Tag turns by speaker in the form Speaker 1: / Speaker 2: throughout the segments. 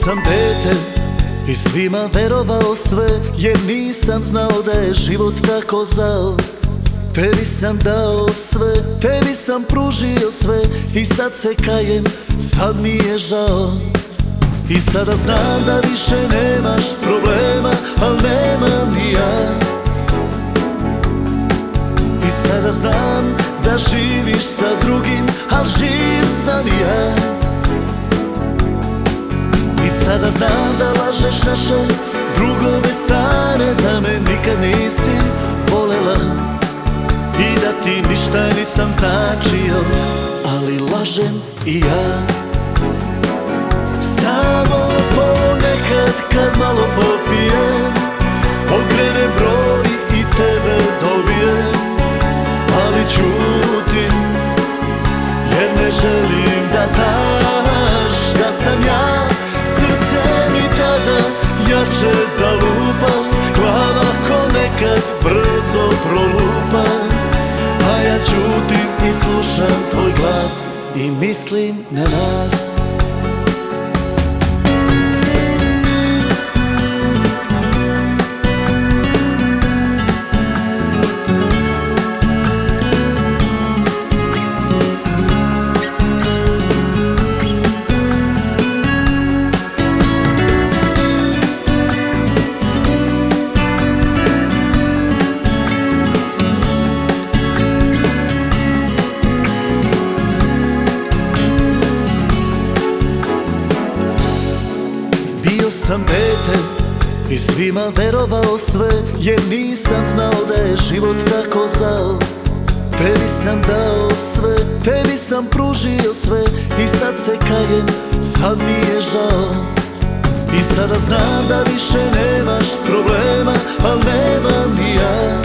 Speaker 1: sam dete i svima verovao sve, jer nisam znao da je život tako zao. Tebi sam dao sve, tebi sam pružio sve i sad se kajem, sad mi je žao. I sada znam da više nemaš problema, al nemam ni ja. I sada znam da živiš sa drugim, al živ sam i ja. I sada znam da lažeš naše drugove stare, da me nikad nisi volela i da ti ništa nisam značio, ali lažem i ja. Samo ponekad kad malo popijem, okrenem broj i tebe dobijem, ali ćutim jer ne želim da znaš da sam ja. Srce mi tada jače zalupa, glava ko nekad brzo prolupa, a ja ćutim i slušam tvoj glas i mislim na nas. Bio sam dete i svima verovao sve, jer nisam znao da je život tako zao. Tebi sam dao sve, tebi sam pružio sve i sad se kajem, sad mi je žao. I sada znam da više nemaš problema, al nemam ni ja.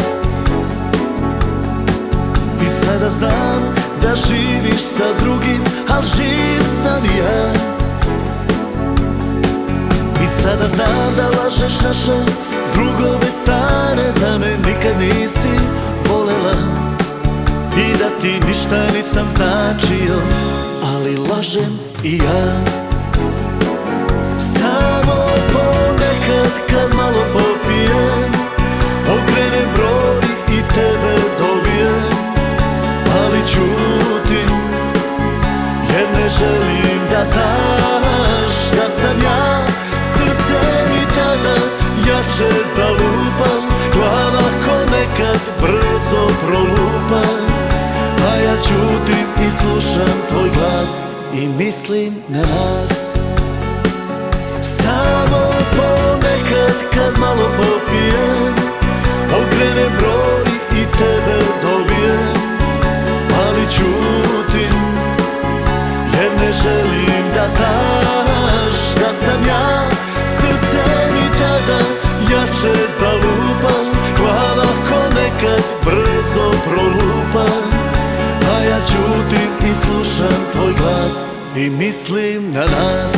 Speaker 1: I sada znam da živiš sa drugim, al živ sam i ja. I sada znam da lažeš naše drugove stare, da me nikad nisi volela i da ti ništa nisam značio, ali lažem i ja. Samo ponekad kad malo popijem, okrenem broj i tebe dobijem, ali ćutim jer ne želim da znaš da sam ja. Srce mi tada jače zalupa, glava ko nekad brzo prolupa, a ja ćutim i slušam tvoj glas i mislim na nas. Samo ponekad kad malo popijem, okrenem broj i tebe dobijem, ali ćutim jer ne želim da znaš da sam ja. Srce mi tada jače zalupa, glava ko nekad brzo prolupa, a ja ćutim i slušam tvoj glas i mislim na nas.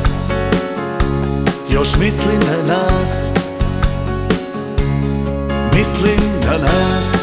Speaker 1: Još mislim na nas, mislim na nas.